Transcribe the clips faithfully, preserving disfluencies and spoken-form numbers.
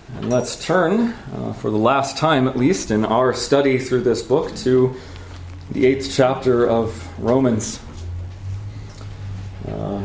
And let's turn, uh, for the last time at least, in our study through this book to the eighth chapter of Romans. Uh,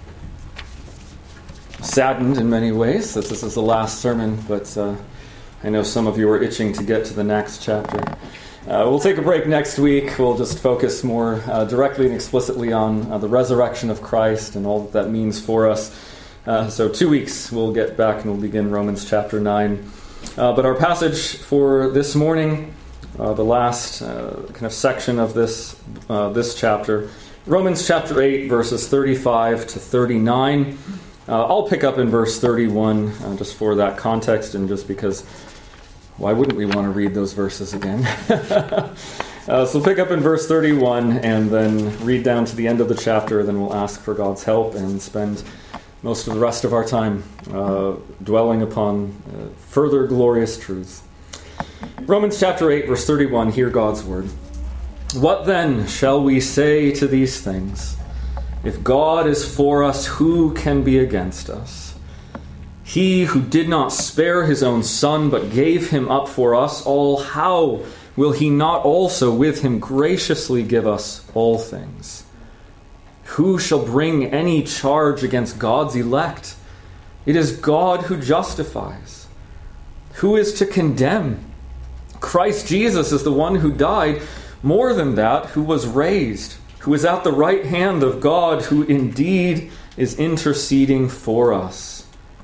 saddened in many ways that this is the last sermon, but uh, I know some of you are itching to get to the next chapter. Uh, we'll take a break next week. We'll just focus more uh, directly and explicitly on uh, the resurrection of Christ and all that that means for us. Uh, so two weeks we'll get back and we'll begin Romans chapter nine. Uh, but our passage for this morning, uh, the last uh, kind of section of this uh, this chapter, Romans chapter eight, verses thirty-five to thirty-nine. Uh, I'll pick up in verse thirty-one uh, just for that context and just because why wouldn't we want to read those verses again? uh, so we'll pick up in verse thirty-one and then read down to the end of the chapter. Then we'll ask for God's help and spend most of the rest of our time uh, dwelling upon uh, further glorious truths. Romans chapter eight, verse thirty-one, hear God's word. What then shall we say to these things? If God is for us, who can be against us? He who did not spare his own son, but gave him up for us all, how will he not also with him graciously give us all things? Who shall bring any charge against God's elect? It is God who justifies. Who is to condemn? Christ Jesus is the one who died, more than that, who was raised, who is at the right hand of God, who indeed is interceding for us.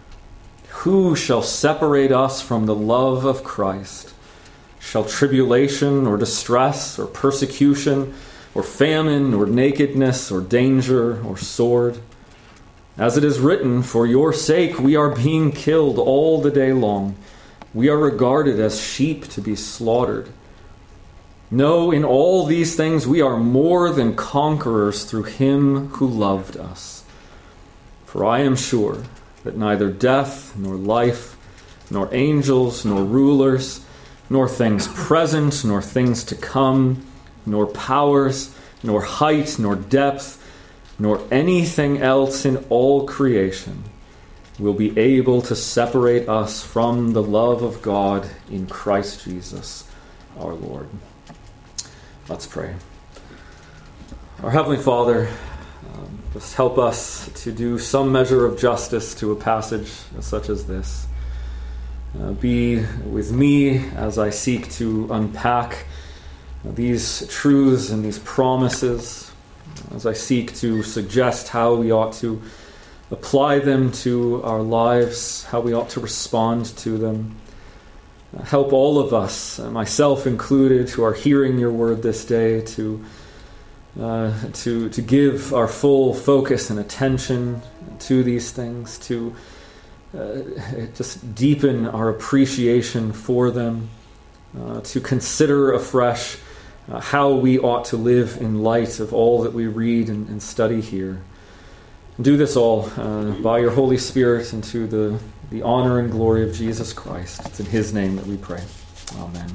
Who shall separate us from the love of Christ? Shall tribulation or distress or persecution or famine, or nakedness, or danger, or sword? As it is written, for your sake we are being killed all the day long. We are regarded as sheep to be slaughtered. No, in all these things we are more than conquerors through him who loved us. For I am sure that neither death, nor life, nor angels, nor rulers, nor things present, nor things to come, nor powers, nor height, nor depth, nor anything else in all creation will be able to separate us from the love of God in Christ Jesus our Lord. Let's pray. Our Heavenly Father, um, just help us to do some measure of justice to a passage such as this. Uh, be with me as I seek to unpack these truths and these promises, as I seek to suggest how we ought to apply them to our lives, how we ought to respond to them. Help all of us, myself included, who are hearing your word this day, to uh, to to give our full focus and attention to these things, to uh, just deepen our appreciation for them, uh, to consider afresh Uh, how we ought to live in light of all that we read and, and study here. Do this all uh, by your Holy Spirit and to the, the honor and glory of Jesus Christ. It's in his name that we pray. Amen.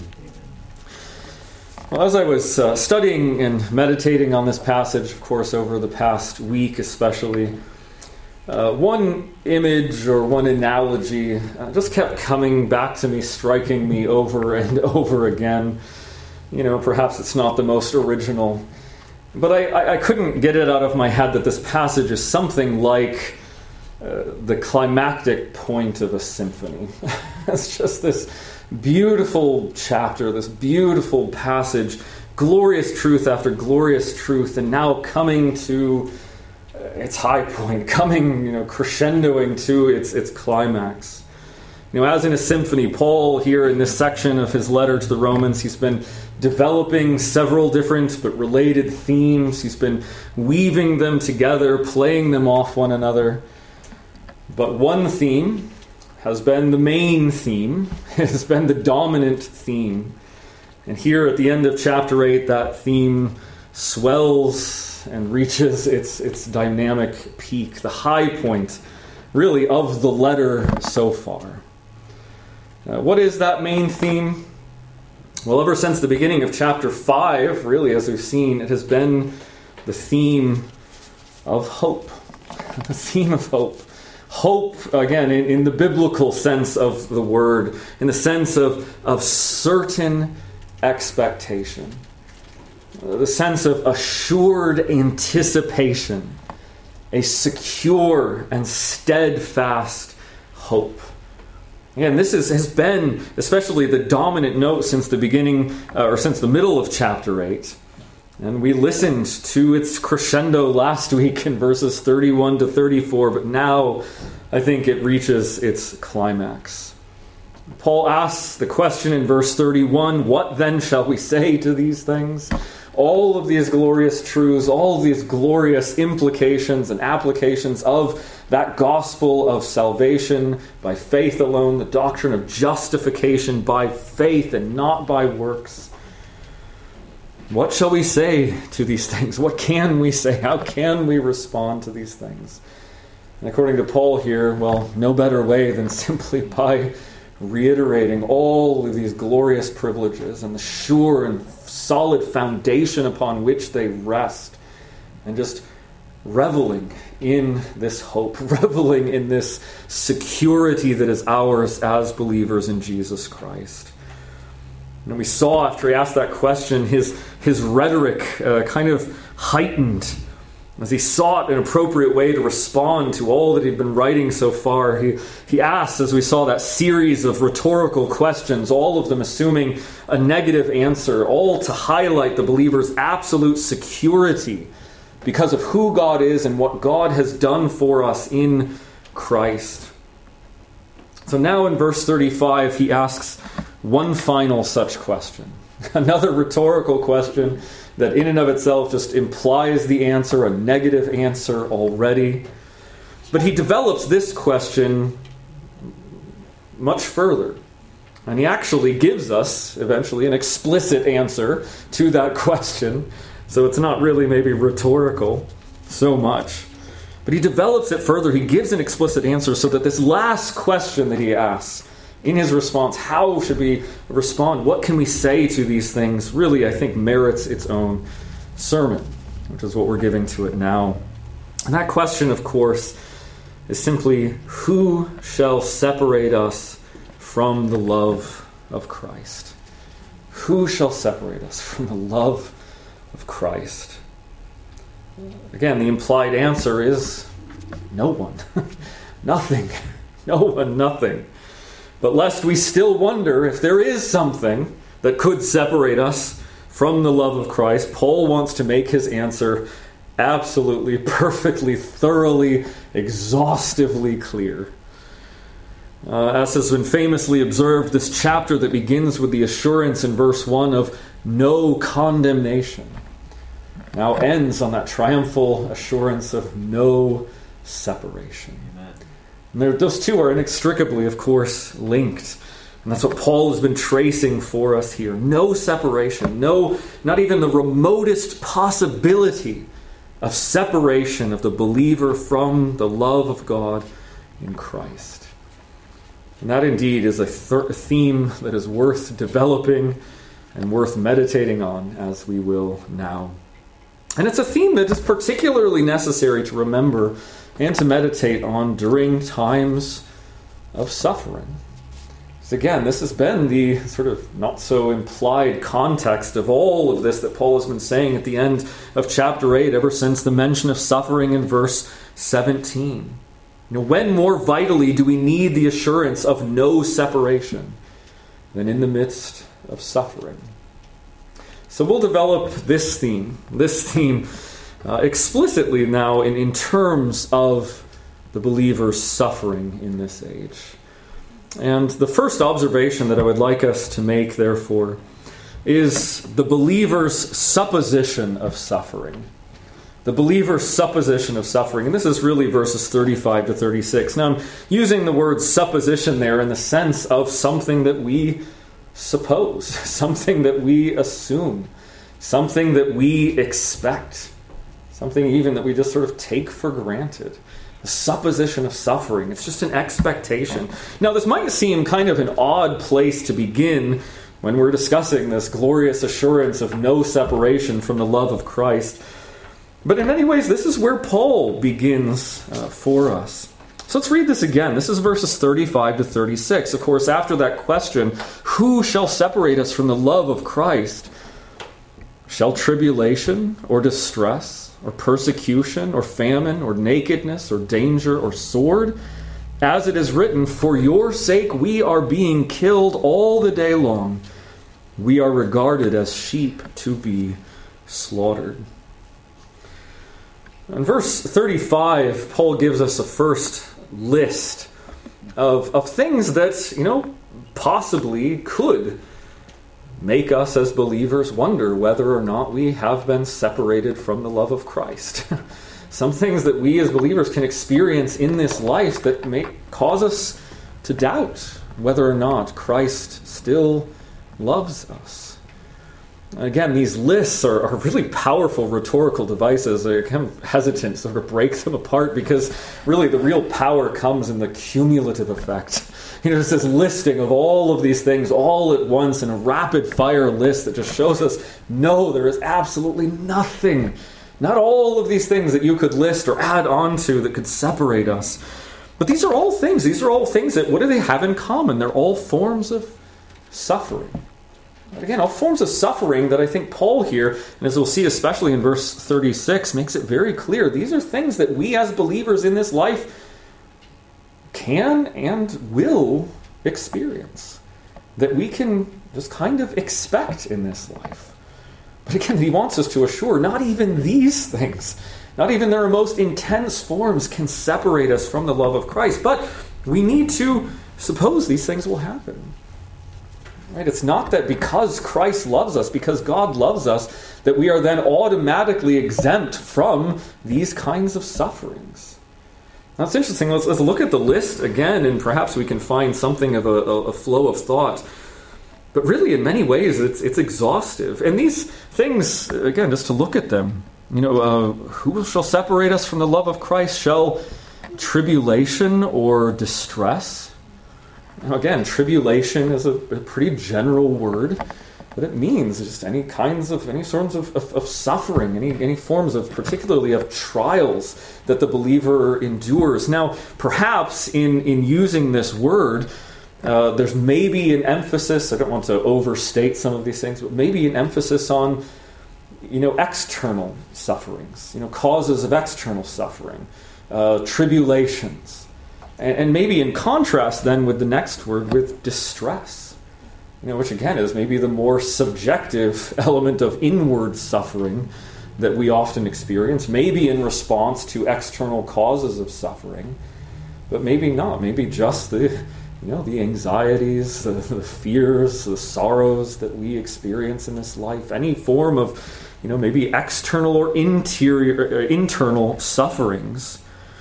Well, as I was uh, studying and meditating on this passage, of course, over the past week especially, uh, one image or one analogy uh, just kept coming back to me, striking me over and over again. You know, perhaps it's not the most original, but I, I, I couldn't get it out of my head that this passage is something like uh, the climactic point of a symphony. It's just this beautiful chapter, this beautiful passage, glorious truth after glorious truth, and now coming to uh, its high point, coming, you know, crescendoing to its its climax. You know, as in a symphony, Paul here in this section of his letter to the Romans, he's been developing several different but related themes. He's been weaving them together, playing them off one another. But one theme has been the main theme, has been the dominant theme. And here at the end of chapter eight, that theme swells and reaches its, its dynamic peak, the high point, really, of the letter so far. Uh, what is that main theme? Well, ever since the beginning of chapter five, really, as we've seen, it has been the theme of hope. The theme of hope. Hope, again, in, in the biblical sense of the word, in the sense of, of certain expectation, uh, the sense of assured anticipation, a secure and steadfast hope. Again, this is, has been especially the dominant note since the beginning, uh, or since the middle of chapter eight. And we listened to its crescendo last week in verses thirty-one to thirty-four, but now I think it reaches its climax. Paul asks the question in verse thirty-one, "What then shall we say to these things?" All of these glorious truths, all of these glorious implications and applications of that gospel of salvation by faith alone, the doctrine of justification by faith and not by works. What shall we say to these things? What can we say? How can we respond to these things? And according to Paul here, well, no better way than simply by reiterating all of these glorious privileges and the sure and solid foundation upon which they rest, and just reveling in this hope, reveling in this security that is ours as believers in Jesus Christ. And we saw after he asked that question, his, his rhetoric uh, kind of heightened as he sought an appropriate way to respond to all that he'd been writing so far. He, he asked, as we saw, that series of rhetorical questions, all of them assuming a negative answer, all to highlight the believer's absolute security because of who God is and what God has done for us in Christ. So now in verse thirty-five, he asks one final such question. Another rhetorical question that in and of itself just implies the answer, a negative answer already. But he develops this question much further. And he actually gives us, eventually, an explicit answer to that question. So it's not really maybe rhetorical so much. But he develops it further. He gives an explicit answer so that this last question that he asks, in his response, how should we respond? What can we say to these things? Really, I think, merits its own sermon, which is what we're giving to it now. And that question, of course, is simply, who shall separate us from the love of Christ? Who shall separate us from the love of Christ? Again, the implied answer is no one. Nothing. No one, nothing. But lest we still wonder if there is something that could separate us from the love of Christ, Paul wants to make his answer absolutely, perfectly, thoroughly, exhaustively clear. Uh, as has been famously observed, this chapter that begins with the assurance in verse one of no condemnation now ends on that triumphal assurance of no separation. And those two are inextricably, of course, linked. And that's what Paul has been tracing for us here. No separation. No, not even the remotest possibility of separation of the believer from the love of God in Christ. And that indeed is a th- theme that is worth developing and worth meditating on, as we will now. And it's a theme that is particularly necessary to remember and to meditate on during times of suffering. So again, this has been the sort of not so implied context of all of this that Paul has been saying at the end of chapter eight, ever since the mention of suffering in verse seventeen. You know, when more vitally do we need the assurance of no separation than in the midst of suffering? So we'll develop this theme, this theme uh, explicitly now in, in terms of the believer's suffering in this age. And the first observation that I would like us to make, therefore, is the believer's supposition of suffering. The believer's supposition of suffering. And this is really verses thirty-five to thirty-six. Now, I'm using the word supposition there in the sense of something that we suppose, something that we assume, something that we expect, something even that we just sort of take for granted. The supposition of suffering. It's just an expectation. Now, this might seem kind of an odd place to begin when we're discussing this glorious assurance of no separation from the love of Christ. But in many ways, this is where Paul begins uh, for us. So let's read this again. This is verses thirty-five to thirty-six. Of course, after that question, who shall separate us from the love of Christ? Shall tribulation or distress or persecution or famine or nakedness or danger or sword? As it is written, for your sake we are being killed all the day long. We are regarded as sheep to be slaughtered. In verse thirty-five, Paul gives us a first list of, of things that, you know, possibly could make us as believers wonder whether or not we have been separated from the love of Christ. Some things that we as believers can experience in this life that may cause us to doubt whether or not Christ still loves us. Again, these lists are, are really powerful rhetorical devices. I'm kind of hesitant to sort of break them apart because really the real power comes in the cumulative effect. You know, it's this listing of all of these things all at once in a rapid-fire list that just shows us, no, there is absolutely nothing, not all of these things that you could list or add on to that could separate us. But these are all things. These are all things that, what do they have in common? They're all forms of suffering. Again, all forms of suffering that I think Paul here, and as we'll see especially in verse thirty-six, makes it very clear. These are things that we as believers in this life can and will experience. That we can just kind of expect in this life. But again, he wants us to assure not even these things, not even their most intense forms can separate us from the love of Christ. But we need to suppose these things will happen. Right? It's not that because Christ loves us, because God loves us, that we are then automatically exempt from these kinds of sufferings. Now it's interesting. Let's, let's look at the list again, and perhaps we can find something of a, a flow of thought. But really, in many ways, it's it's exhaustive. And these things, again, just to look at them, you know, uh, who shall separate us from the love of Christ? Shall tribulation or distress? Now again, tribulation is a, a pretty general word, but it means just any kinds of, any sorts of, of, of suffering, any, any forms of, particularly of trials that the believer endures. Now, perhaps in, in using this word, uh, there's maybe an emphasis, I don't want to overstate some of these things, but maybe an emphasis on, you know, external sufferings, you know, causes of external suffering, uh, tribulations. And maybe in contrast then with the next word, with distress, you know, which again is maybe the more subjective element of inward suffering that we often experience, maybe in response to external causes of suffering, but maybe not. Maybe just the, you know, the anxieties, the, the fears, the sorrows that we experience in this life, any form of, you know, maybe external or interior, or internal sufferings.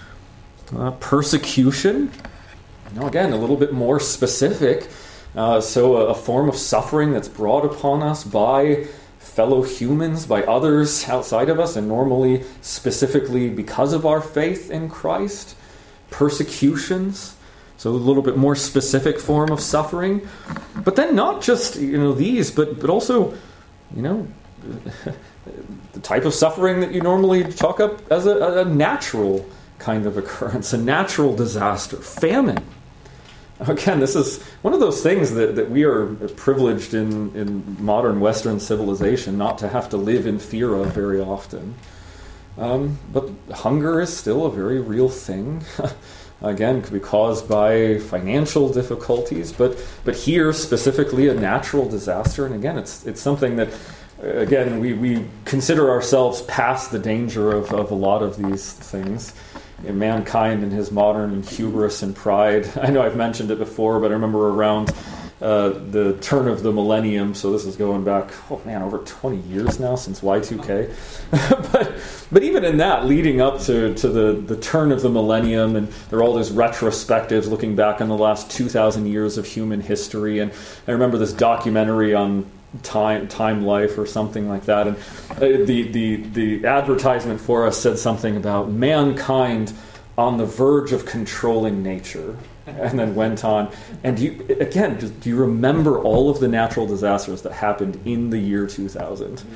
Uh, persecution, you know, again, a little bit more specific. Uh, so a, a form of suffering that's brought upon us by fellow humans, by others outside of us, and normally specifically because of our faith in Christ. Persecutions, so a little bit more specific form of suffering. But then not just, you know, these, but but also, you know, the type of suffering that you normally chalk up as a, a natural kind of occurrence, a natural disaster, famine. Again, this is one of those things that, that we are privileged in, in modern Western civilization not to have to live in fear of very often. Um, but hunger is still a very real thing. Again, could be caused by financial difficulties, but but here specifically a natural disaster. And again, it's it's something that, again, we, we consider ourselves past the danger of, of a lot of these things. In mankind and his modern hubris and pride. I know I've mentioned it before, but I remember around uh, the turn of the millennium, so this is going back, oh man, over twenty years now since Y two K. but but even in that, leading up to, to the, the turn of the millennium, and there are all these retrospectives looking back on the last two thousand years of human history, and I remember this documentary on Time, Time Life or something like that, and the, the the advertisement for us said something about mankind on the verge of controlling nature, and then went on. And do you, again, do you remember all of the natural disasters that happened in the year two thousand?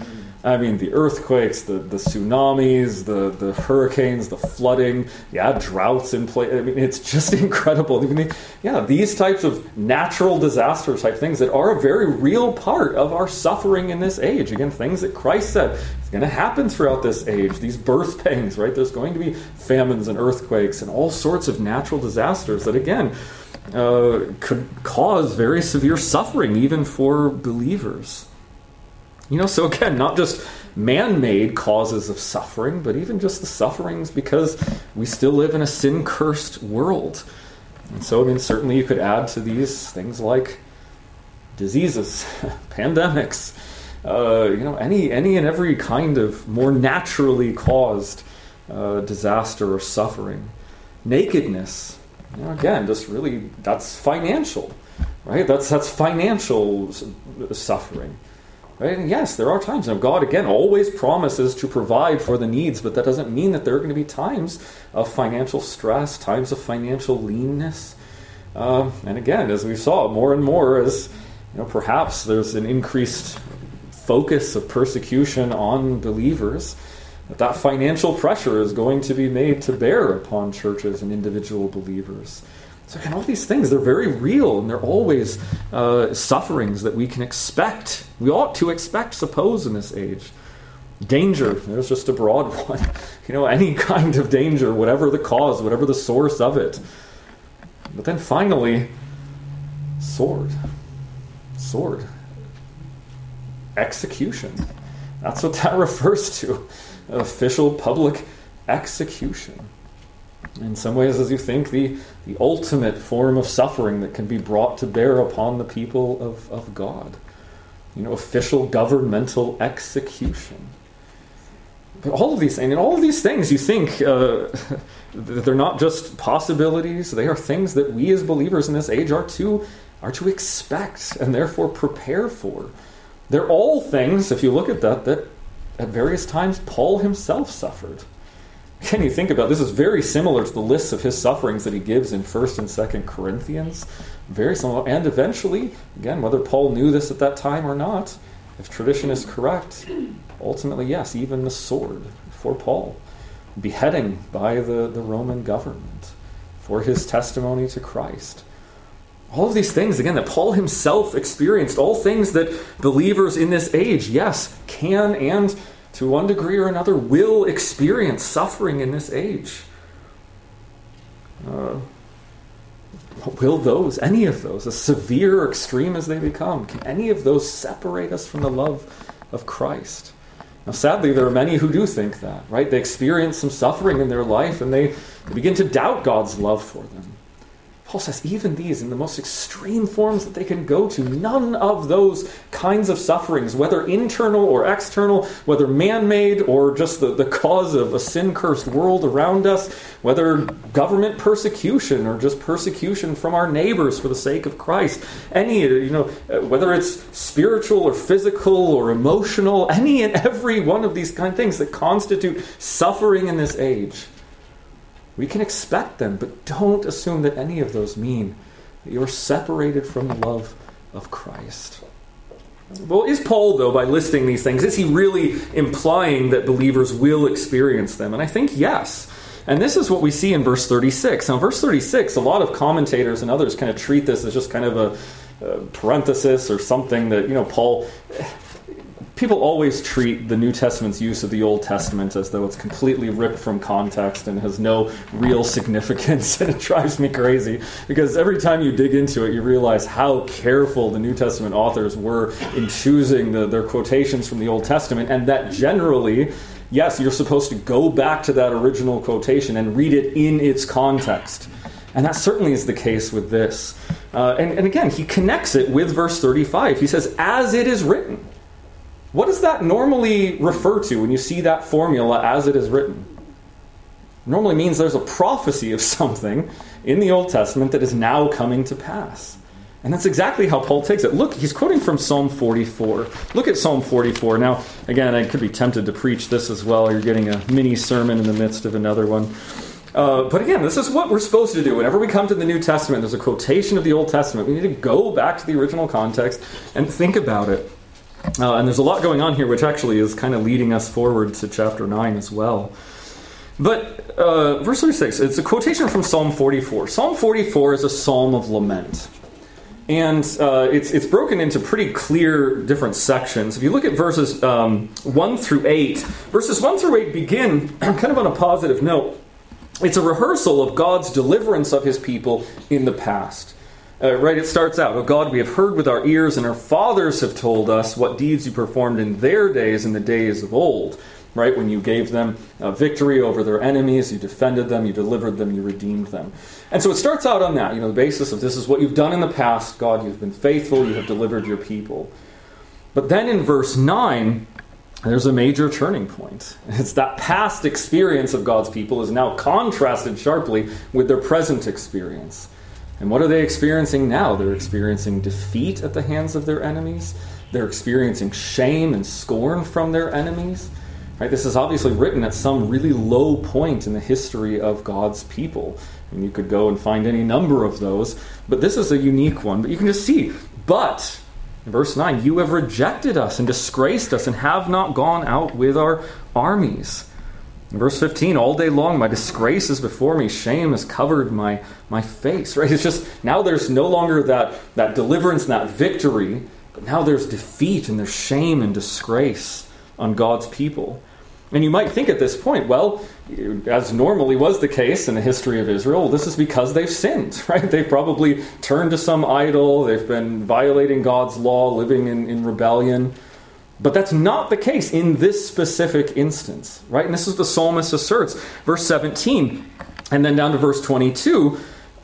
I mean, the earthquakes, the, the tsunamis, the, the hurricanes, the flooding, yeah, droughts in place. I mean, it's just incredible. I mean, yeah, these types of natural disaster type things that are a very real part of our suffering in this age. Again, things that Christ said is going to happen throughout this age. These birth pangs, right? There's going to be famines and earthquakes and all sorts of natural disasters that, again, uh, could cause very severe suffering even for believers. You know, so again, not just man-made causes of suffering, but even just the sufferings because we still live in a sin-cursed world. And so, I mean, certainly you could add to these things like diseases, pandemics, uh, you know, any any and every kind of more naturally caused uh, disaster or suffering. Nakedness, you know, again, just really, that's financial, right? That's, that's financial suffering. Right? And yes, there are times. Now, God, again, always promises to provide for the needs, but that doesn't mean that there are going to be times of financial stress, times of financial leanness. Um, and again, as we saw, more and more as, you know, perhaps there's an increased focus of persecution on believers, that that financial pressure is going to be made to bear upon churches and individual believers. So again, all these things, they're very real, and they're always uh, sufferings that we can expect. We ought to expect, suppose, in this age. Danger, there's just a broad one. You know, any kind of danger, whatever the cause, whatever the source of it. But then finally, sword. Sword. Execution. That's what that refers to. Official public execution. In some ways, as you think, the, the ultimate form of suffering that can be brought to bear upon the people of, of God. You know, official governmental execution. But all of these things, and all of these things, you think, uh, they're not just possibilities, they are things that we as believers in this age are to, are to expect and therefore prepare for. They're all things, if you look at that, that at various times Paul himself suffered. Can you think about this? Is very similar to the lists of his sufferings that he gives in First and Second Corinthians. Very similar. And eventually, again, whether Paul knew this at that time or not, if tradition is correct, ultimately, yes, even the sword for Paul. Beheading by the, the Roman government for his testimony to Christ. All of these things, again, that Paul himself experienced, all things that believers in this age, yes, can and to one degree or another, will experience suffering in this age. Uh, will those, any of those, as severe or extreme as they become, can any of those separate us from the love of Christ? Now, sadly, there are many who do think that, right? They experience some suffering in their life and they begin to doubt God's love for them. Paul says even these, in the most extreme forms that they can go to, none of those kinds of sufferings, whether internal or external, whether man-made or just the, the cause of a sin-cursed world around us, whether government persecution or just persecution from our neighbors for the sake of Christ, any, you know, whether it's spiritual or physical or emotional, any and every one of these kind of things that constitute suffering in this age. We can expect them, but don't assume that any of those mean that you're separated from the love of Christ. Well, is Paul, though, by listing these things, is he really implying that believers will experience them? And I think yes. And this is what we see in verse thirty-six. Now, verse thirty-six, a lot of commentators and others kind of treat this as just kind of a, a parenthesis or something that, you know, Paul... People always treat the New Testament's use of the Old Testament as though it's completely ripped from context and has no real significance, and it drives me crazy because every time you dig into it, you realize how careful the New Testament authors were in choosing the, their quotations from the Old Testament, and that generally, yes, you're supposed to go back to that original quotation and read it in its context. And that certainly is the case with this. Uh, and, and again, he connects it with verse thirty-five. He says, as it is written. What does that normally refer to when you see that formula, as it is written? It normally means there's a prophecy of something in the Old Testament that is now coming to pass. And that's exactly how Paul takes it. Look, he's quoting from Psalm forty-four. Look at Psalm forty-four. Now, again, I could be tempted to preach this as well. You're getting a mini sermon in the midst of another one. Uh, but again, this is what we're supposed to do. Whenever we come to the New Testament, there's a quotation of the Old Testament. We need to go back to the original context and think about it. Uh, and there's a lot going on here, which actually is kind of leading us forward to chapter nine as well. But uh, verse thirty-six, it's a quotation from Psalm forty-four. Psalm forty-four is a psalm of lament. And uh, it's it's broken into pretty clear different sections. If you look at verses um, one through eight, verses one through eight begin kind of on a positive note. It's a rehearsal of God's deliverance of his people in the past. Uh, right, it starts out, "O God, we have heard with our ears, and our fathers have told us what deeds you performed in their days, in the days of old." Right, when you gave them uh, victory over their enemies, you defended them, you delivered them, you redeemed them. And so it starts out on that, you know, the basis of this is what you've done in the past. God, you've been faithful, you have delivered your people. But then in verse nine, there's a major turning point. It's that past experience of God's people is now contrasted sharply with their present experience. And what are they experiencing now? They're experiencing defeat at the hands of their enemies. They're experiencing shame and scorn from their enemies. Right, this is obviously written at some really low point in the history of God's people. And you could go and find any number of those, but this is a unique one. But you can just see, but, in verse nine, "You have rejected us and disgraced us and have not gone out with our armies." In verse fifteen, "All day long my disgrace is before me, shame has covered my, my face." Right? It's just, now there's no longer that, that deliverance and that victory, but now there's defeat and there's shame and disgrace on God's people. And you might think at this point, well, as normally was the case in the history of Israel, this is because they've sinned, right? They've probably turned to some idol, they've been violating God's law, living in, in rebellion. But that's not the case in this specific instance, right? And this is the psalmist asserts. Verse seventeen, and then down to verse twenty-two,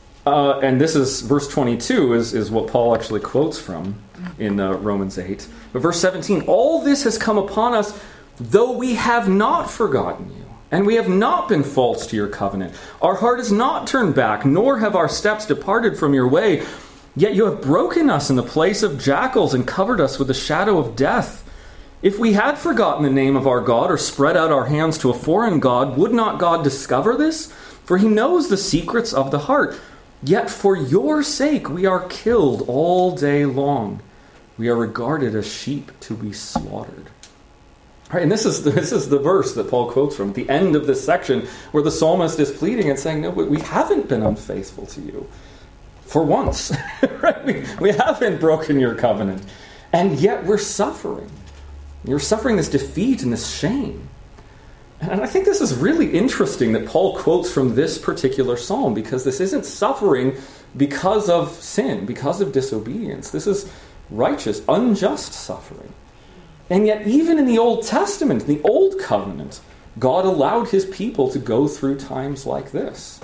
uh, and this is, verse twenty-two is, is what Paul actually quotes from in uh, Romans eight. But verse seventeen, "All this has come upon us, though we have not forgotten you, and we have not been false to your covenant. Our heart is not turned back, nor have our steps departed from your way. Yet you have broken us in the place of jackals and covered us with the shadow of death. If we had forgotten the name of our God or spread out our hands to a foreign god, would not God discover this? For he knows the secrets of the heart. Yet for your sake we are killed all day long. We are regarded as sheep to be slaughtered." Right, and this is the, this is the verse that Paul quotes from at the end of this section, where the psalmist is pleading and saying, "No, we haven't been unfaithful to you for once. Right? We, we haven't broken your covenant, and yet we're suffering. You're suffering this defeat and this shame." And I think this is really interesting that Paul quotes from this particular psalm, because this isn't suffering because of sin, because of disobedience. This is righteous, unjust suffering. And yet, even in the Old Testament, the Old Covenant, God allowed his people to go through times like this.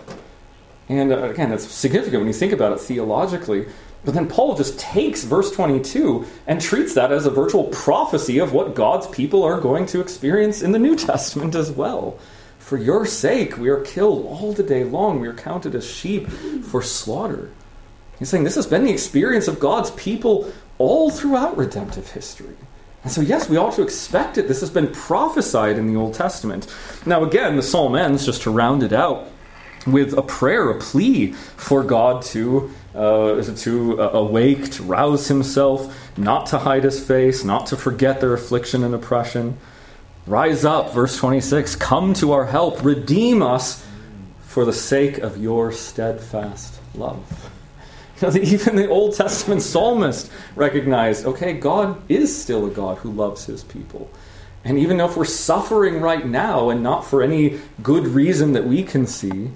And uh, again, that's significant when you think about it theologically. But then Paul just takes verse twenty-two and treats that as a virtual prophecy of what God's people are going to experience in the New Testament as well. "For your sake we are killed all the day long. We are counted as sheep for slaughter." He's saying this has been the experience of God's people all throughout redemptive history. And so, yes, we ought to expect it. This has been prophesied in the Old Testament. Now, again, the psalm ends, just to round it out, with a prayer, a plea for God to uh, to uh, awake, to rouse himself, not to hide his face, not to forget their affliction and oppression. "Rise up," verse twenty-six, "come to our help, redeem us for the sake of your steadfast love." You know, even the Old Testament psalmist recognized, okay, God is still a God who loves his people. And even if we're suffering right now, and not for any good reason that we can see,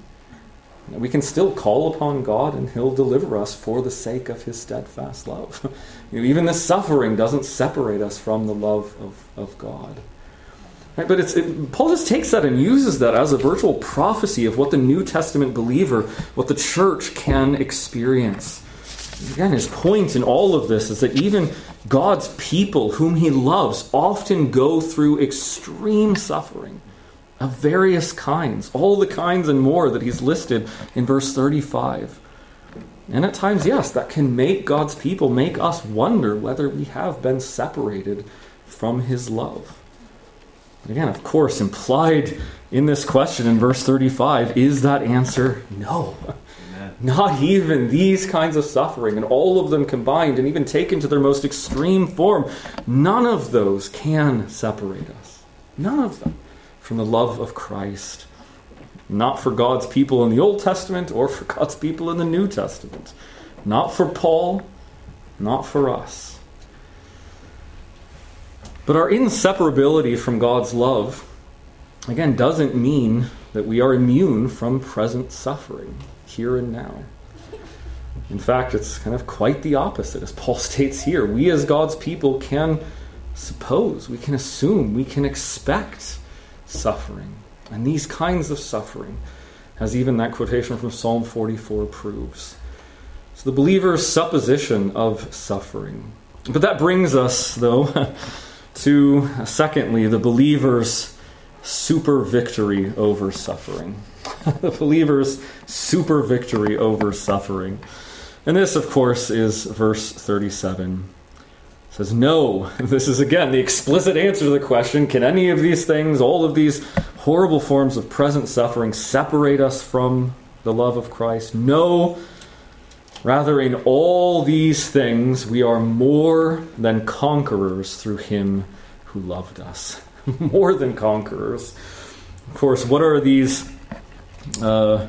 we can still call upon God and he'll deliver us for the sake of his steadfast love. You know, even the suffering doesn't separate us from the love of, of God. Right? But it's, it, Paul just takes that and uses that as a virtual prophecy of what the New Testament believer, what the church can experience. Again, his point in all of this is that even God's people, whom he loves, often go through extreme suffering of various kinds, all the kinds and more that he's listed in verse thirty-five. And at times, yes, that can make God's people, make us wonder whether we have been separated from his love. But again, of course, implied in this question in verse thirty-five is that answer, no. Amen. not even these kinds of suffering, and all of them combined and even taken to their most extreme form, none of those can separate us. None of them from the love of Christ. Not for God's people in the Old Testament or for God's people in the New Testament. Not for Paul, not for us. But our inseparability from God's love, again, doesn't mean that we are immune from present suffering, here and now. In fact, it's kind of quite the opposite, as Paul states here. We as God's people can suppose, we can assume, we can expect suffering. And these kinds of suffering, as even that quotation from Psalm forty-four proves. So the believer's supposition of suffering. But that brings us, though, to, secondly, the believer's super victory over suffering. The believer's super victory over suffering. And this, of course, is verse thirty-seven. It says, no, this is again the explicit answer to the question, can any of these things, all of these horrible forms of present suffering, separate us from the love of Christ? No, rather in all these things we are more than conquerors through him who loved us. More than conquerors. Of course, what are these, uh,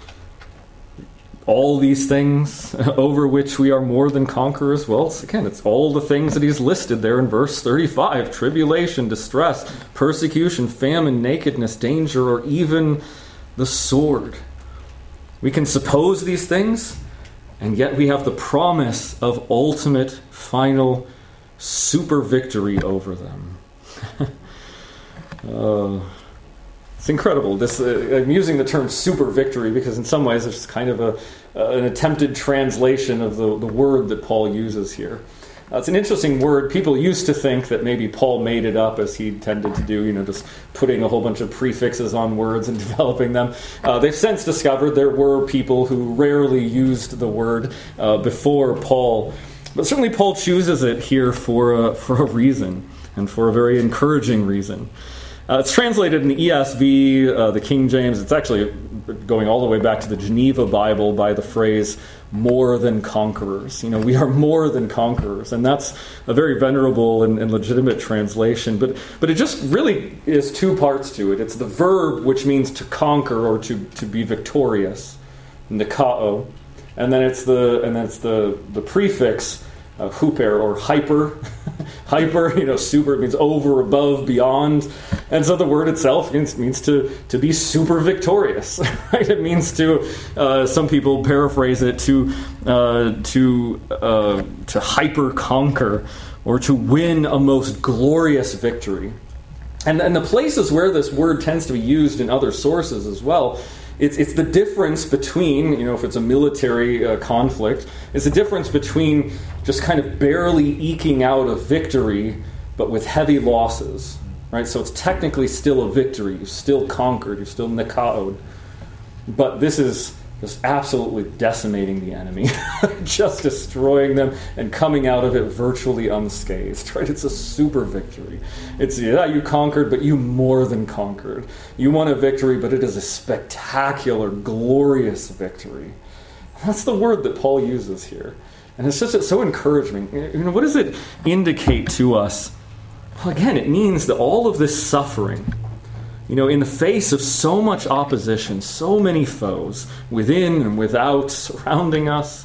all these things over which we are more than conquerors? Well, it's, again, it's all the things that he's listed there in verse thirty-five. Tribulation, distress, persecution, famine, nakedness, danger, or even the sword. We can suppose these things, and yet we have the promise of ultimate, final, super victory over them. Uh, it's incredible. This uh, I'm using the term super victory because in some ways it's kind of a uh, an attempted translation of the, the word that Paul uses here. Uh, it's an interesting word. People used to think that maybe Paul made it up, as he tended to do, you know, just putting a whole bunch of prefixes on words and developing them. Uh, they've since discovered there were people who rarely used the word uh, before Paul. But certainly Paul chooses it here for a, for a reason, and for a very encouraging reason. Uh, it's translated in the E S V, uh, the King James. It's actually going all the way back to the Geneva Bible by the phrase, more than conquerors. You know, we are more than conquerors. And that's a very venerable and, and legitimate translation. But but it just really is two parts to it. It's the verb, which means to conquer or to, to be victorious, nikao. And then it's the and then it's the, the prefix, uh, huper or hyper. Hyper, you know, super, it means over, above, beyond. And so the word itself means, means to, to be super victorious, right? It means to, uh, some people paraphrase it, to uh, to uh, to hyper conquer, or to win a most glorious victory. And, and the places where this word tends to be used in other sources as well, It's it's the difference between, you know, if it's a military uh, conflict, it's the difference between just kind of barely eking out a victory, but with heavy losses, right? So it's technically still a victory. You've still conquered. You're still nikaod. But this is just absolutely decimating the enemy, just destroying them and coming out of it virtually unscathed, right? It's a super victory. It's, yeah, you conquered, but you more than conquered. You won a victory, but it is a spectacular, glorious victory. That's the word that Paul uses here. And it's just it's so encouraging. You know, what does it indicate to us? Well, again, it means that all of this suffering, you know, in the face of so much opposition, so many foes, within and without, surrounding us,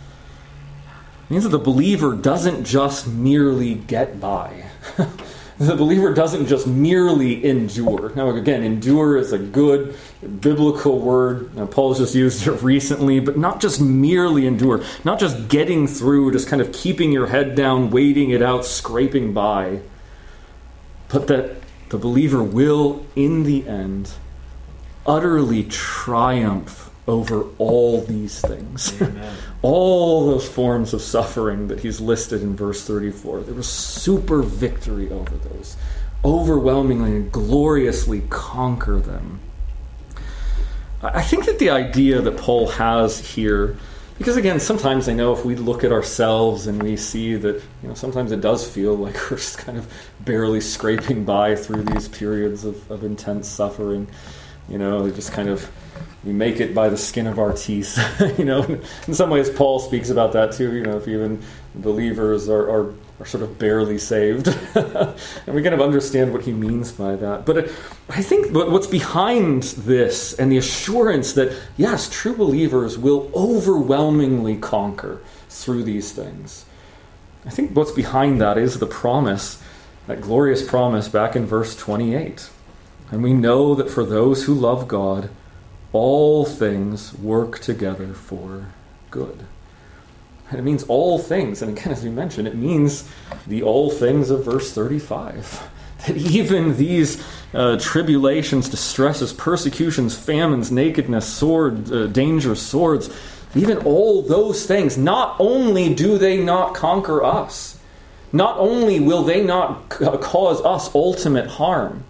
it means that the believer doesn't just merely get by. The believer doesn't just merely endure. Now, again, endure is a good biblical word. Now, Paul's just used it recently, but not just merely endure, not just getting through, just kind of keeping your head down, waiting it out, scraping by, but that the believer will, in the end, utterly triumph over all these things. All those forms of suffering that he's listed in verse thirty-four. There was super victory over those. Overwhelmingly and gloriously conquer them. I think that the idea that Paul has here, because again, sometimes I know if we look at ourselves and we see that, you know, sometimes it does feel like we're just kind of barely scraping by through these periods of, of intense suffering. You know, just kind of we make it by the skin of our teeth. You know, in some ways Paul speaks about that too. You know, if even believers are, are, are sort of barely saved. And we kind of understand what he means by that. But I think what's behind this and the assurance that, yes, true believers will overwhelmingly conquer through these things. I think what's behind that is the promise, that glorious promise back in verse twenty-eight. And we know that for those who love God, all things work together for good. And it means all things. And again, as we mentioned, it means the all things of verse thirty-five. That even these uh, tribulations, distresses, persecutions, famines, nakedness, sword, uh, danger, swords, even all those things, not only do they not conquer us, not only will they not c- cause us ultimate harm,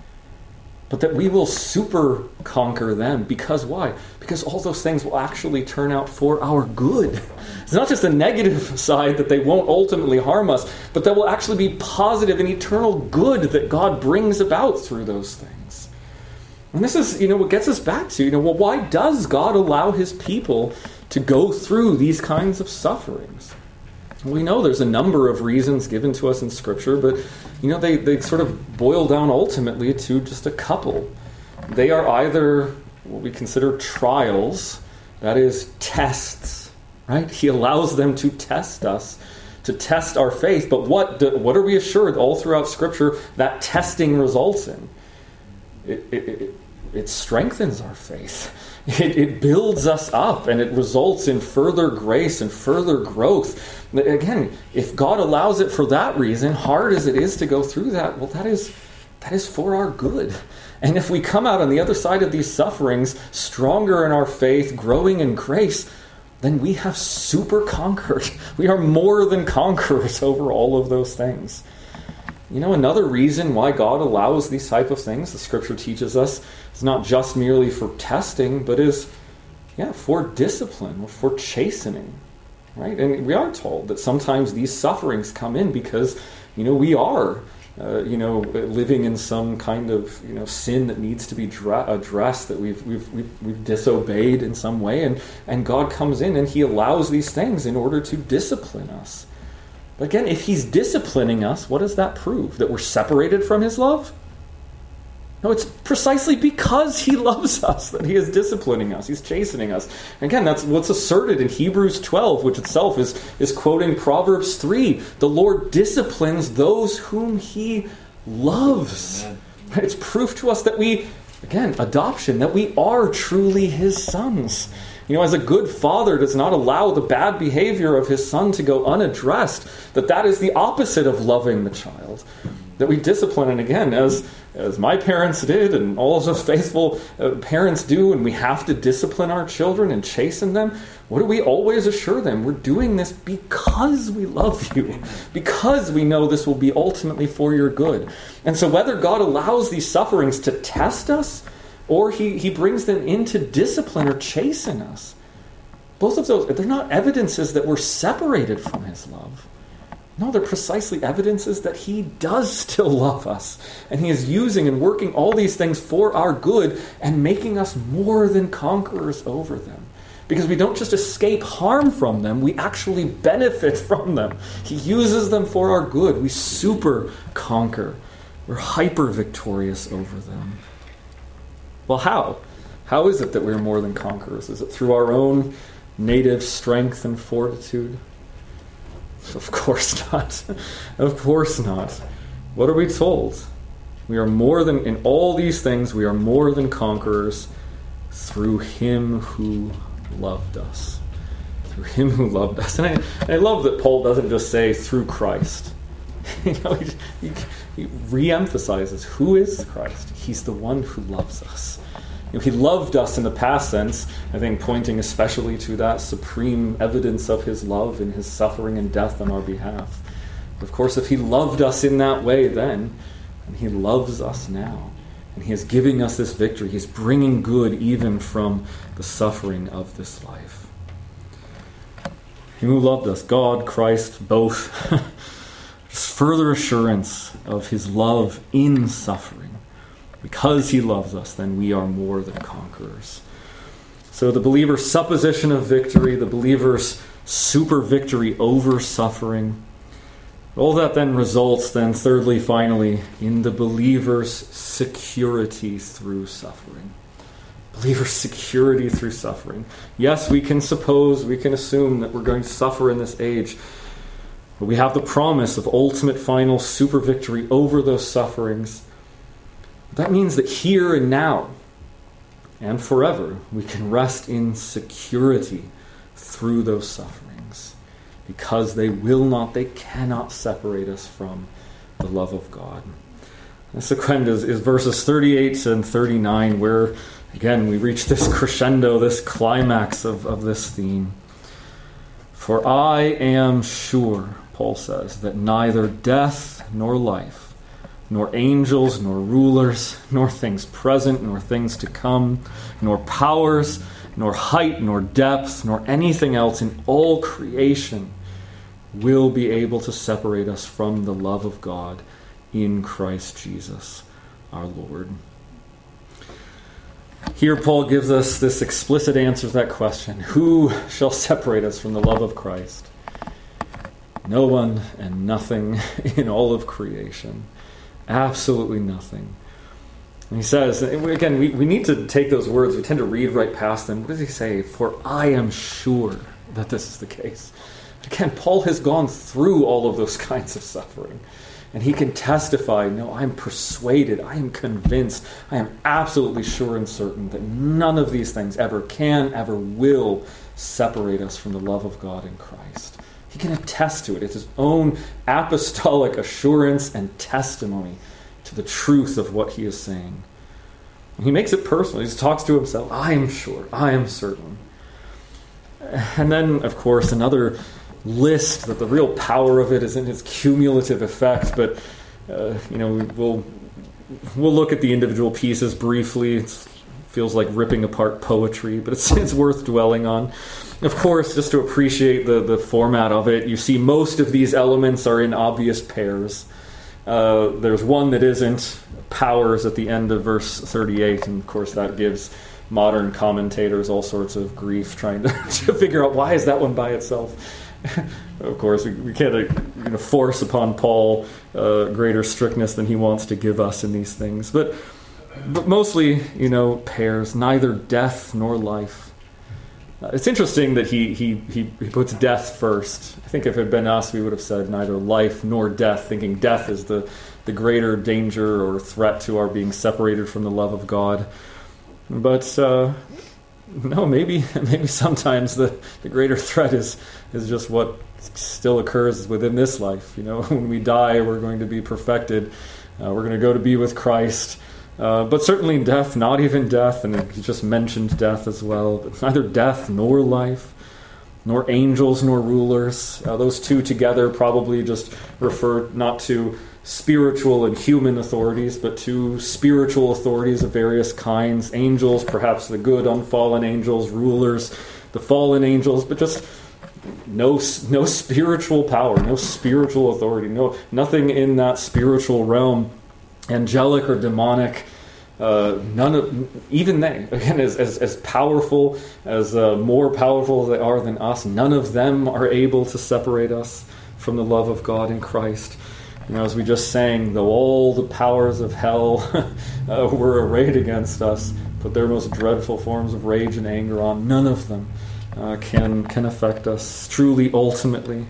but that we will super conquer them. Because why? Because all those things will actually turn out for our good. It's not just the negative side that they won't ultimately harm us, but that will actually be positive and eternal good that God brings about through those things. And this is, you know, what gets us back to, you know, well, why does God allow his people to go through these kinds of sufferings? We know there's a number of reasons given to us in Scripture, but, you know, they, they sort of boil down ultimately to just a couple. They are either what we consider trials, that is, tests, right? He allows them to test us, to test our faith. But what do, what are we assured all throughout Scripture that testing results in? It, it, it, it strengthens our faith. It, it builds us up, and it results in further grace and further growth. Again, if God allows it for that reason, hard as it is to go through that, well, that is that is for our good. And if we come out on the other side of these sufferings, stronger in our faith, growing in grace, then we have super conquered. We are more than conquerors over all of those things. You know, another reason why God allows these type of things, the Scripture teaches us, is not just merely for testing, but is, yeah, for discipline, or for chastening, right? And we are told that sometimes these sufferings come in because, you know, we are, uh, you know, living in some kind of, you know, sin that needs to be dra- addressed, that we've, we've we've we've disobeyed in some way, and and God comes in and he allows these things in order to discipline us. But again, if he's disciplining us, what does that prove? That we're separated from his love? No, it's precisely because he loves us that he is disciplining us. He's chastening us. And again, that's what's asserted in Hebrews twelve, which itself is, is quoting Proverbs three. The Lord disciplines those whom he loves. Amen. It's proof to us that we, again, adoption, that we are truly his sons. You know, as a good father does not allow the bad behavior of his son to go unaddressed, that that is the opposite of loving the child. That we discipline, and again, as as my parents did, and all of those faithful uh, parents do, and we have to discipline our children and chasten them, what do we always assure them? We're doing this because we love you, because we know this will be ultimately for your good. And so whether God allows these sufferings to test us, or he, he brings them in to discipline or chasten us, both of those, they're not evidences that we're separated from his love. No, they're precisely evidences that he does still love us. And he is using and working all these things for our good and making us more than conquerors over them. Because we don't just escape harm from them, we actually benefit from them. He uses them for our good. We super conquer. We're hyper victorious over them. Well, how? How is it that we're more than conquerors? Is it through our own native strength and fortitude? Of course not. Of course not. What are we told? We are more than, in all these things, we are more than conquerors through him who loved us. Through him who loved us. And I, and I love that Paul doesn't just say through Christ. You know, he, he, he re-emphasizes who is Christ. He's the one who loves us. You know, he loved us in the past tense, I think pointing especially to that supreme evidence of his love in his suffering and death on our behalf. But of course, if he loved us in that way then, and he loves us now, and he is giving us this victory, he's bringing good even from the suffering of this life. He who loved us, God, Christ, both, just further assurance of his love in suffering. Because he loves us, then we are more than conquerors. So the believer's supposition of victory, the believer's super victory over suffering, all that then results then, thirdly, finally, in the believer's security through suffering. Believer's security through suffering. Yes, we can suppose, we can assume that we're going to suffer in this age, but we have the promise of ultimate, final, super victory over those sufferings. That means that here and now, and forever, we can rest in security through those sufferings, because they will not, they cannot separate us from the love of God. This again is, is verses thirty-eight and thirty-nine, where again we reach this crescendo, this climax of, of this theme. For I am sure, Paul says, that neither death nor life, nor angels, nor rulers, nor things present, nor things to come, nor powers, nor height, nor depth, nor anything else in all creation will be able to separate us from the love of God in Christ Jesus our Lord. Here Paul gives us this explicit answer to that question. Who shall separate us from the love of Christ? No one and nothing in all of creation. Absolutely nothing. And he says, again, we, we need to take those words. We tend to read right past them. What does he say? For I am sure that this is the case. Again, Paul has gone through all of those kinds of suffering. And he can testify, no, I'm persuaded, I am convinced, I am absolutely sure and certain that none of these things ever can, ever will separate us from the love of God in Christ. He can attest to it. It's his own apostolic assurance and testimony to the truth of what he is saying. And he makes it personal. He just talks to himself. I am sure. I am certain. And then, of course, another list that the real power of it is in its cumulative effect. But, uh, you know, we'll, we'll look at the individual pieces briefly. It feels like ripping apart poetry, but it's, it's worth dwelling on. Of course, just to appreciate the, the format of it, you see most of these elements are in obvious pairs. Uh, there's one that isn't, powers at the end of verse thirty-eight, and of course that gives modern commentators all sorts of grief trying to, to figure out why is that one by itself. Of course, we, we can't uh, you know, force upon Paul uh, greater strictness than he wants to give us in these things. But, but mostly, you know, pairs, neither death nor life. Uh, it's interesting that he, he, he, he puts death first. I think if it had been us, we would have said neither life nor death, thinking death is the, the greater danger or threat to our being separated from the love of God. But uh, no, maybe maybe sometimes the, the greater threat is is just what still occurs within this life. You know, when we die, we're going to be perfected. Uh, we're going to go to be with Christ. Uh, but certainly death, not even death, and he just mentioned death as well, but neither death nor life, nor angels nor rulers. Uh, those two together probably just refer not to spiritual and human authorities, but to spiritual authorities of various kinds. Angels, perhaps the good unfallen angels, rulers, the fallen angels, but just no no spiritual power, no spiritual authority, no nothing in that spiritual realm, angelic or demonic. Uh, none of, even they, again, as as, as powerful, as uh, more powerful as they are than us, none of them are able to separate us from the love of God in Christ. You know, as we just sang, though all the powers of hell uh, were arrayed against us, put their most dreadful forms of rage and anger on, none of them uh, can can affect us truly, ultimately.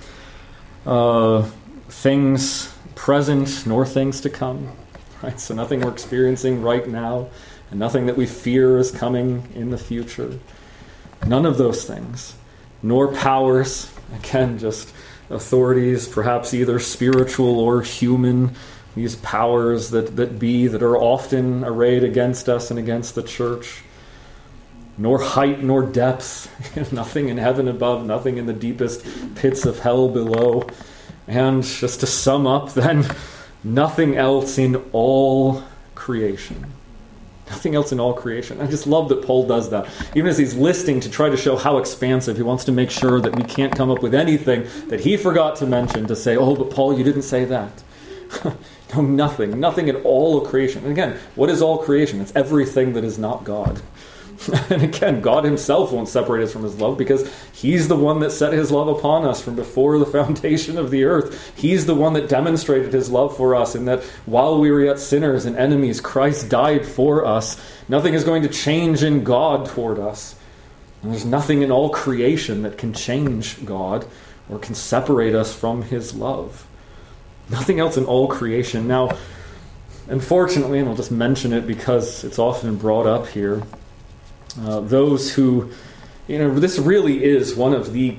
Uh, things present nor things to come. Right? So nothing we're experiencing right now, and nothing that we fear is coming in the future. None of those things. Nor powers, again, just authorities, perhaps either spiritual or human, these powers that, that be, that are often arrayed against us and against the church. Nor height nor depth, nothing in heaven above, nothing in the deepest pits of hell below. And just to sum up then, nothing else in all creation. Nothing else in all creation. I just love that Paul does that. Even as he's listing to try to show how expansive, he wants to make sure that we can't come up with anything that he forgot to mention to say, oh, but Paul, you didn't say that. No, nothing. Nothing in all of creation. And again, what is all creation? It's everything that is not God. And again, God himself won't separate us from his love because he's the one that set his love upon us from before the foundation of the earth. He's the one that demonstrated his love for us, in that while we were yet sinners and enemies, Christ died for us. Nothing is going to change in God toward us. And there's nothing in all creation that can change God or can separate us from his love. Nothing else in all creation. Now, unfortunately, and I'll just mention it because it's often brought up here, uh, those who, you know, this really is one of the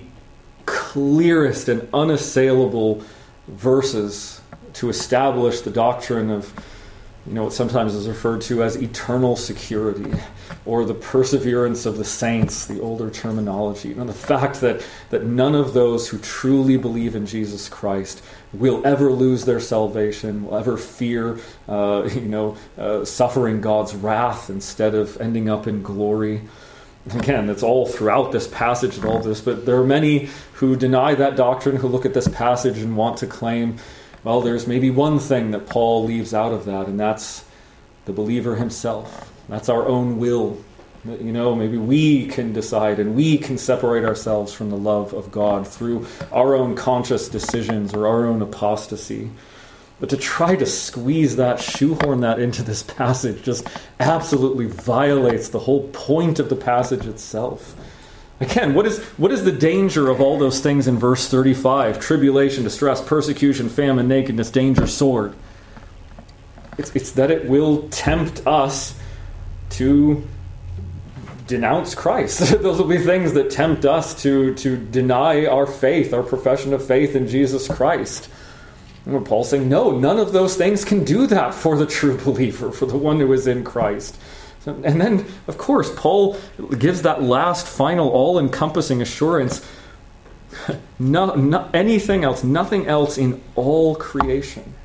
clearest and unassailable verses to establish the doctrine of, you know, what sometimes is referred to as eternal security, or the perseverance of the saints, the older terminology. You know, the fact that, that none of those who truly believe in Jesus Christ will ever lose their salvation, will ever fear, uh, you know, uh, suffering God's wrath instead of ending up in glory. Again, it's all throughout this passage and all this, but there are many who deny that doctrine, who look at this passage and want to claim, well, there's maybe one thing that Paul leaves out of that, and that's the believer himself. That's our own will. You know, maybe we can decide and we can separate ourselves from the love of God through our own conscious decisions or our own apostasy. But to try to squeeze that, shoehorn that into this passage just absolutely violates the whole point of the passage itself. Again, what is what is the danger of all those things in verse thirty-five? Tribulation, distress, persecution, famine, nakedness, danger, sword. It's, it's that it will tempt us to denounce Christ. Those will be things that tempt us to, to deny our faith, our profession of faith in Jesus Christ. And Paul's saying, no, none of those things can do that for the true believer, for the one who is in Christ. And then, of course, Paul gives that last, final, all-encompassing assurance. No, no, anything else, nothing else in all creation.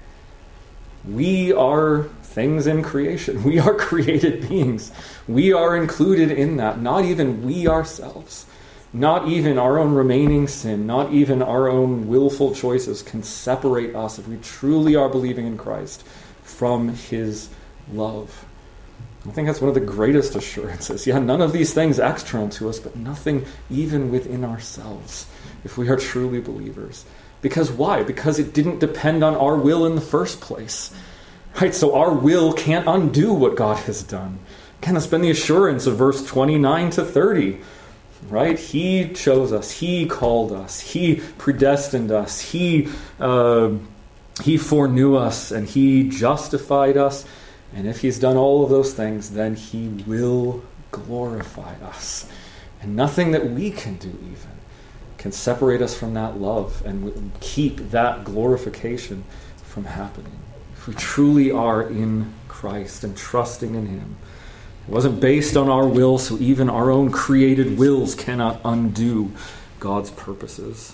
We are things in creation. We are created beings. We are included in that. Not even we ourselves. Not even our own remaining sin. Not even our own willful choices can separate us, if we truly are believing in Christ, from his love. I think that's one of the greatest assurances. Yeah, none of these things external to us, but nothing even within ourselves, if we are truly believers. Because why? Because it didn't depend on our will in the first place. Right? So our will can't undo what God has done. Again, that's been the assurance of verse twenty-nine to thirty. Right? He chose us. He called us. He predestined us. He, uh, he foreknew us, and he justified us. And if he's done all of those things, then he will glorify us. And nothing that we can do even can separate us from that love and keep that glorification from happening. If we truly are in Christ and trusting in him. It wasn't based on our will, so even our own created wills cannot undo God's purposes.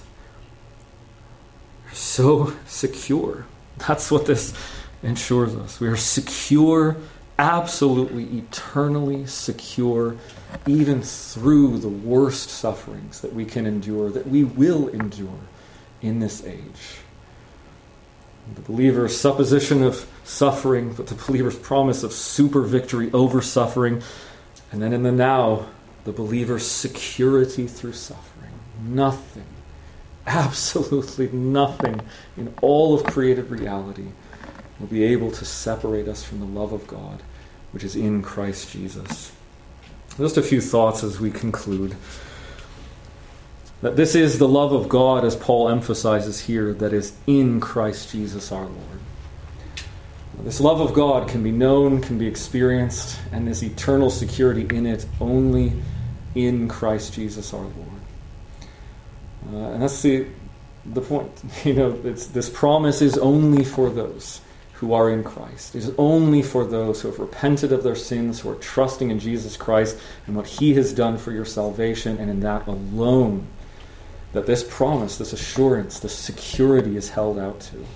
We're so secure. That's what this ensures us. We are secure, absolutely, eternally secure, even through the worst sufferings that we can endure, that we will endure in this age. The believer's supposition of suffering, but the believer's promise of super victory over suffering, and then in the now, the believer's security through suffering. Nothing, absolutely nothing in all of created reality will be able to separate us from the love of God, which is in Christ Jesus. Just a few thoughts as we conclude. That this is the love of God, as Paul emphasizes here, that is in Christ Jesus our Lord. This love of God can be known, can be experienced, and this eternal security in it only in Christ Jesus our Lord. Uh, and that's the the point. You know, it's, this promise is only for those who are in Christ. It is only for those who have repented of their sins, who are trusting in Jesus Christ and what he has done for your salvation, and in that alone, that this promise, this assurance, this security is held out to.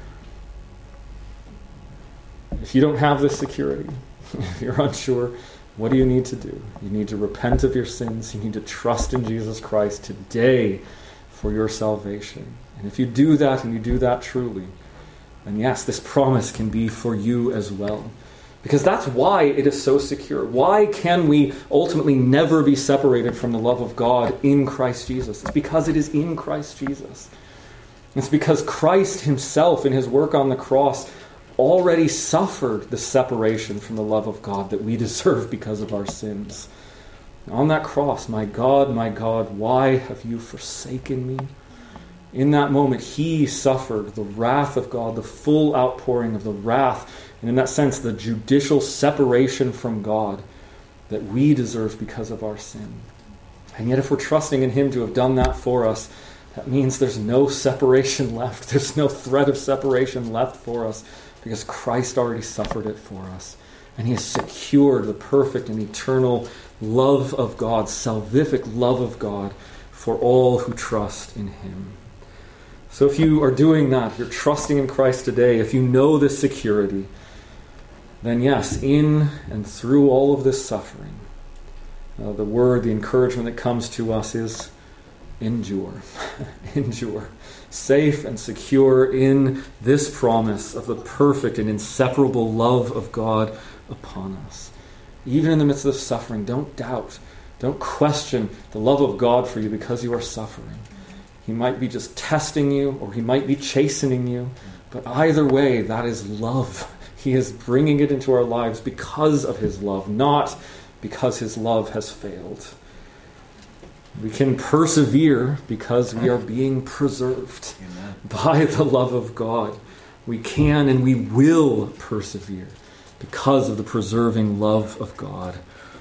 If you don't have this security, if you're unsure, what do you need to do? You need to repent of your sins. You need to trust in Jesus Christ today for your salvation. And if you do that, and you do that truly, then yes, this promise can be for you as well. Because that's why it is so secure. Why can we ultimately never be separated from the love of God in Christ Jesus? It's because it is in Christ Jesus. It's because Christ himself in his work on the cross already suffered the separation from the love of God that we deserve because of our sins. On that cross, my God, my God, why have you forsaken me? In that moment, he suffered the wrath of God, the full outpouring of the wrath, and in that sense, the judicial separation from God that we deserve because of our sin. And yet if we're trusting in him to have done that for us, that means there's no separation left. There's no threat of separation left for us because Christ already suffered it for us. And he has secured the perfect and eternal love of God, salvific love of God for all who trust in him. So if you are doing that, if you're trusting in Christ today, if you know this security, then yes, in and through all of this suffering, uh, the word, the encouragement that comes to us is endure. Endure. Safe and secure in this promise of the perfect and inseparable love of God upon us. Even in the midst of suffering, don't doubt. Don't question the love of God for you because you are suffering. He might be just testing you, or he might be chastening you, but either way, that is love. He is bringing it into our lives because of his love, not because his love has failed. We can persevere because we are being preserved Amen. By the love of God. We can and we will persevere because of the preserving love of God.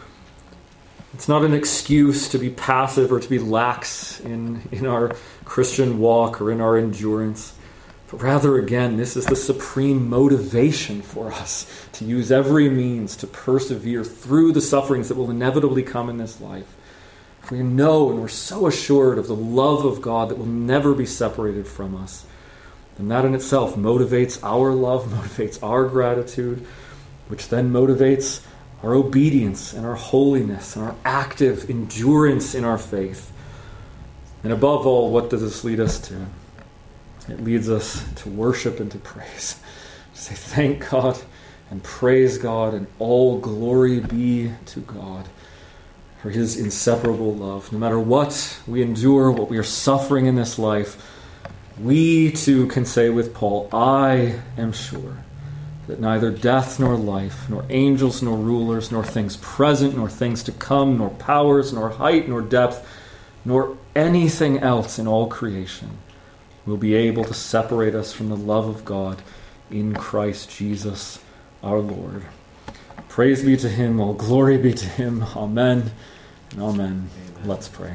It's not an excuse to be passive or to be lax in, in our Christian walk or in our endurance. But rather, again, this is the supreme motivation for us to use every means to persevere through the sufferings that will inevitably come in this life. We know and we're so assured of the love of God that will never be separated from us. And that in itself motivates our love, motivates our gratitude, which then motivates our obedience and our holiness and our active endurance in our faith. And above all, what does this lead us to? It leads us to worship and to praise. To say thank God and praise God, and all glory be to God for his inseparable love. No matter what we endure, what we are suffering in this life, we too can say with Paul, I am sure that neither death nor life, nor angels nor rulers, nor things present, nor things to come, nor powers, nor height, nor depth, nor anything else in all creation will be able to separate us from the love of God in Christ Jesus our Lord. Praise be to him, all glory be to him. Amen and amen. Amen. Let's pray.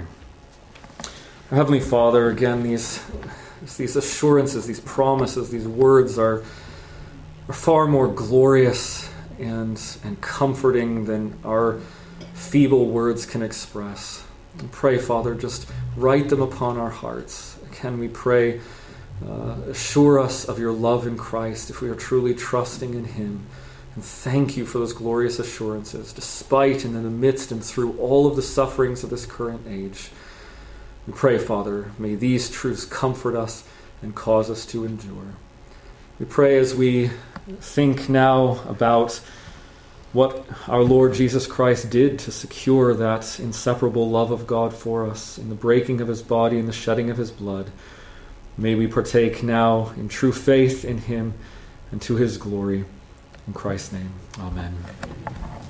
Our Heavenly Father, again, these, these assurances, these promises, these words are, are far more glorious and, and comforting than our feeble words can express. And pray, Father, just write them upon our hearts. Can we pray, uh, assure us of your love in Christ if we are truly trusting in him. And thank you for those glorious assurances, despite and in the midst and through all of the sufferings of this current age. We pray, Father, may these truths comfort us and cause us to endure. We pray as we think now about what our Lord Jesus Christ did to secure that inseparable love of God for us in the breaking of his body and the shedding of his blood. May we partake now in true faith in him and to his glory. In Christ's name, amen.